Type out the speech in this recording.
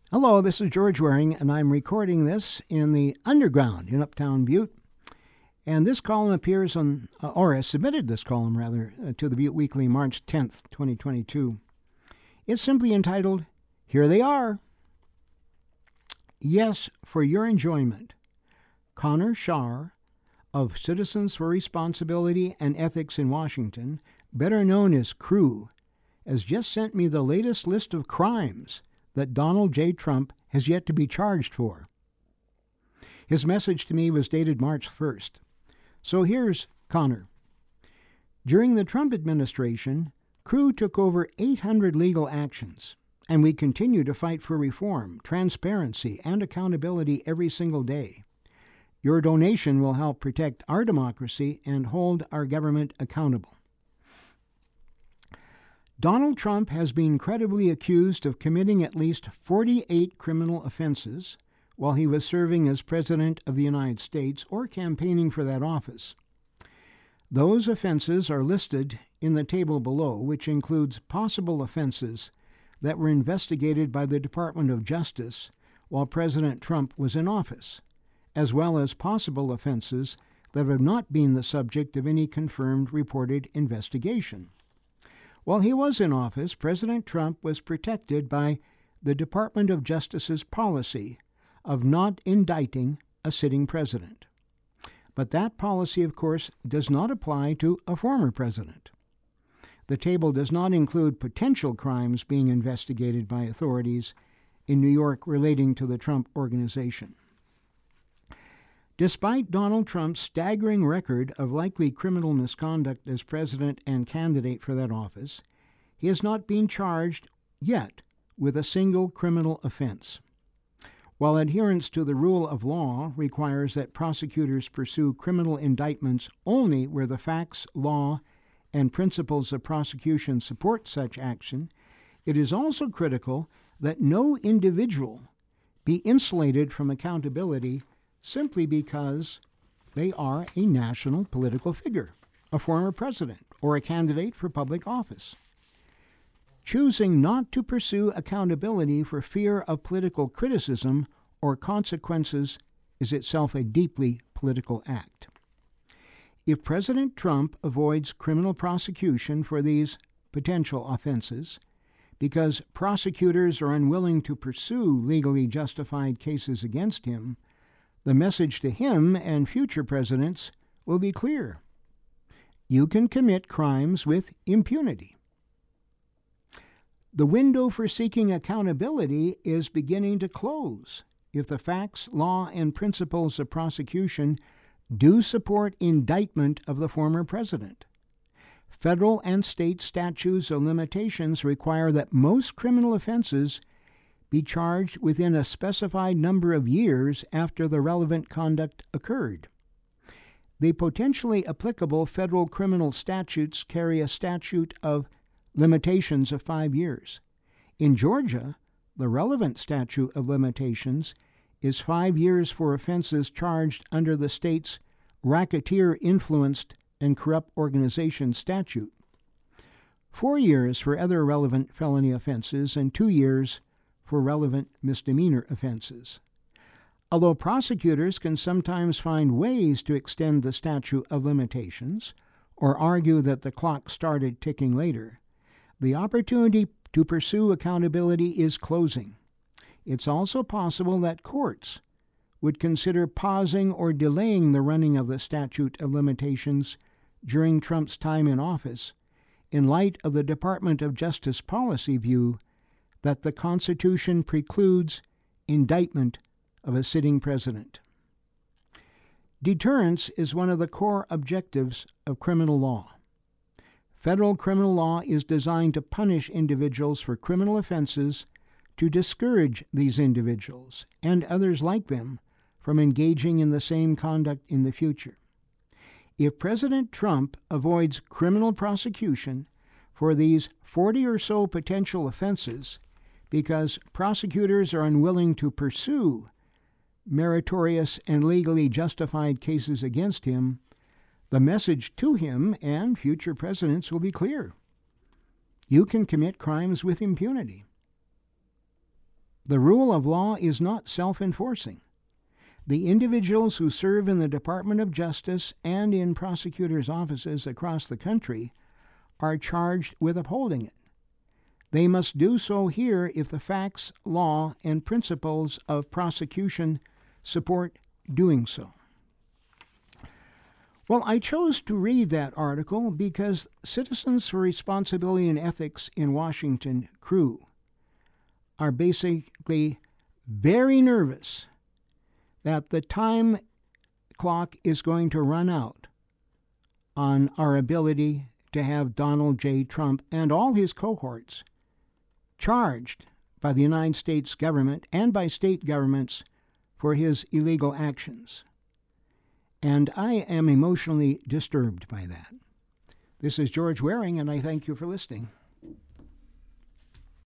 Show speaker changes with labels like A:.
A: Hello, this is George Waring, and I'm recording this in the Underground in Uptown Butte. And this column appears on, or I submitted this column rather, to the Butte Weekly March 10th, 2022. It's simply entitled, Here They Are. Yes, for your enjoyment, Connor Shar of Citizens for Responsibility and Ethics in Washington, better known as CREW, has just sent me the latest list of crimes that Donald J. Trump has yet to be charged for. His message to me was dated March 1st. So here's Connor. During the Trump administration, CREW took over 800 legal actions, and we continue to fight for reform, transparency, and accountability every single day. Your donation will help protect our democracy and hold our government accountable. Donald Trump has been credibly accused of committing at least 48 criminal offenses while he was serving as President of the United States or campaigning for that office. Those offenses are listed in the table below, which includes possible offenses that were investigated by the Department of Justice while President Trump was in office, as well as possible offenses that have not been the subject of any confirmed reported investigation. While he was in office, President Trump was protected by the Department of Justice's policy of not indicting a sitting president. But that policy, of course, does not apply to a former president. The table does not include potential crimes being investigated by authorities in New York relating to the Trump Organization. Despite Donald Trump's staggering record of likely criminal misconduct as president and candidate for that office, he has not been charged yet with a single criminal offense. While adherence to the rule of law requires that prosecutors pursue criminal indictments only where the facts, law, and principles of prosecution support such action, it is also critical that no individual be insulated from accountability simply because they are a national political figure, a former president, or a candidate for public office. Choosing not to pursue accountability for fear of political criticism or consequences is itself a deeply political act. If President Trump avoids criminal prosecution for these potential offenses because prosecutors are unwilling to pursue legally justified cases against him, the message to him and future presidents will be clear. You can commit crimes with impunity. The window for seeking accountability is beginning to close if the facts, law, and principles of prosecution do support indictment of the former president. Federal and state statutes of limitations require that most criminal offenses be charged within a specified number of years after the relevant conduct occurred. The potentially applicable federal criminal statutes carry a statute of limitations of 5 years. In Georgia, the relevant statute of limitations is 5 years for offenses charged under the state's racketeer-influenced and corrupt organization statute, 4 years for other relevant felony offenses, and 2 years for relevant misdemeanor offenses. Although prosecutors can sometimes find ways to extend the statute of limitations or argue that the clock started ticking later, the opportunity to pursue accountability is closing. It's also possible that courts would consider pausing or delaying the running of the statute of limitations during Trump's time in office in light of the Department of Justice policy view that the Constitution precludes indictment of a sitting president. Deterrence is one of the core objectives of criminal law. Federal criminal law is designed to punish individuals for criminal offenses to discourage these individuals and others like them from engaging in the same conduct in the future. If President Trump avoids criminal prosecution for these 40 or so potential offenses because prosecutors are unwilling to pursue meritorious and legally justified cases against him, the message to him and future presidents will be clear. You can commit crimes with impunity. The rule of law is not self-enforcing. The individuals who serve in the Department of Justice and in prosecutors' offices across the country are charged with upholding it. They must do so here if the facts, law, and principles of prosecution support doing so. Well, I chose to read that article because Citizens for Responsibility and Ethics in Washington, CREW, are basically very nervous that the time clock is going to run out on our ability to have Donald J. Trump and all his cohorts charged by the United States government and by state governments for his illegal actions. And I am emotionally disturbed by that. This is George Waring, and I thank you for listening.